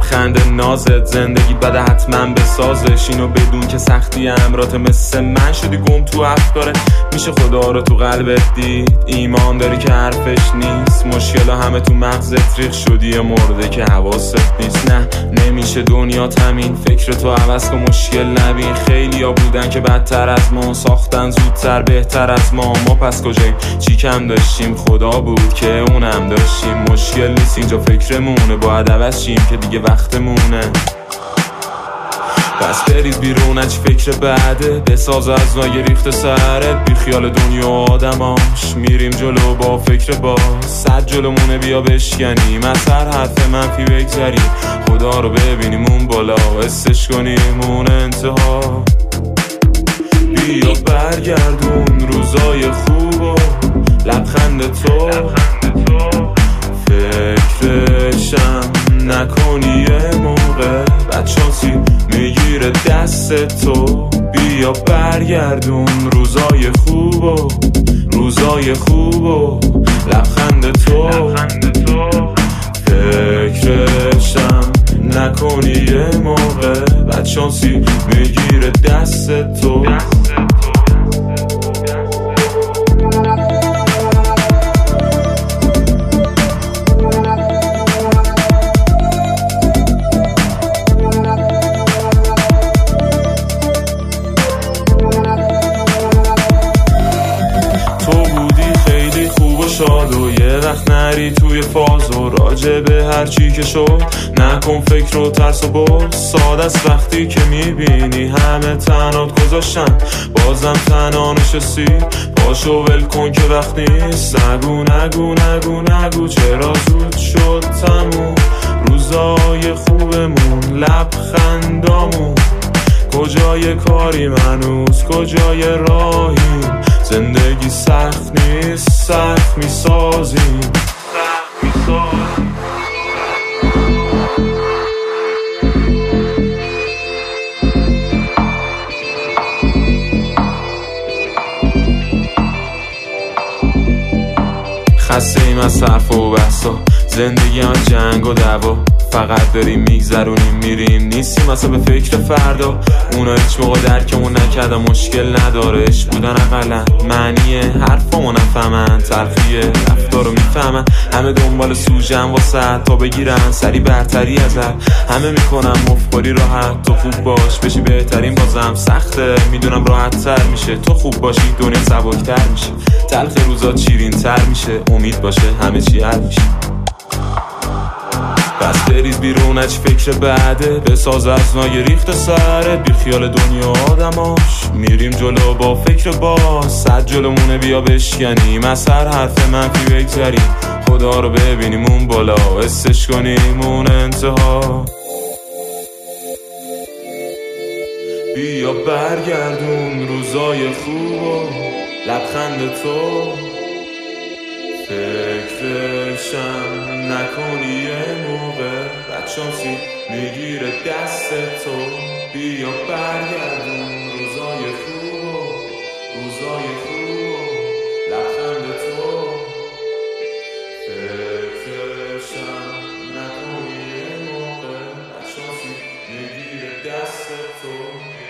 لبخند نازت، زندگی بده حتما بسازش، اینو بدون که سختی امرات مثل من شدی گم تو افکاره. میشه خدا رو تو قلبت دید، ایمان داری که حرفش نیست، مشکل همه تو مغزت ریخ شدی یه مرده که حواست نیست. نه نمیشه دنیا تمین، فکر تو عوض کن مشکل نبین. خیلی ها بودن که بدتر از ما ساختن زودتر بهتر از ما پس کجاییم؟ چی کم داشتیم؟ خدا بود که اونم داشتیم. مشکل نیست اینجا فکرمونه، باید عوض شیم که دیگه وقتمونه. پس برید بیرون چی فکر بعده، بساز از نای ریخت سرت، بی خیال دنیا و آدماش، میریم جلو با فکر باز. صد جلومونه بیا بشکنیم، از هر حرف منفی بگذریم، خدا رو ببینیم اون بالا، حسش کنیم اون انتها. بیا برگردون روزای خوب و لبخند تو، فکرشم نکنی یه موقع بدشانسی میگیره دست تو. بیا برگردون روزای خوب و لبخند تو، فکرشم نکنی یه موقع بدشانسی میگیره دست تو. شاد و یه وقت نری توی فاز و راجع به هر چی که شد نکن فکر و ترس و برد. ساده است وقتی که میبینی همه تنات گذاشتن بازم تنها نشستی، پاشو ول کن که وقت نیست. نگو چرا زود شد تموم روزای خوبمون، لبخندامون. کجای کاری هنوز کجای راهیم، زندگی سخت نیست سخت میسازیم. خسته ایم از حرف و بحثا، زندگی از جنگ و دعوا، فقط داریم میگذرونیم میریم، نیستیم اصلا به فکر فردا. اونا هیچ موقع درکمون نکردن، مشکل نداره عشق بودن اقلا، معنی حرفامو نفهمن، تلخیه رفتارو میفهمن. همه دنبال سوژن واسه تا بگیرن سری برتری ازت، همه میکنن مفخوری راحت. تو خوب باش بشی بهترین، بازم سخته میدونم راحت تر میشه. تو خوب باشی دنیا سبکتر میشه، تلخ روزا شیرین تر میشه، امید باشه همه چی حل میشه. پس برید بیرون چی فکر بعده، بساز از نای ریخت سرت، بی خیال دنیا آدماش، میریم جلو با فکر باز. صد جلومونه بیا بشکنیم، از هر حرف منفی بگذریم، خدا رو ببینیم اون بالا، حسش کنیم اون انتها. بیا برگردون روزای خوب و لبخند تو، فکرشم نکنی یه موقع بدشانسی میگیره دست تو. بیا برگردون روزای خوب و لبخند تو، فکرشم نکنی یه موقع بدشانسی میگیره دست تو.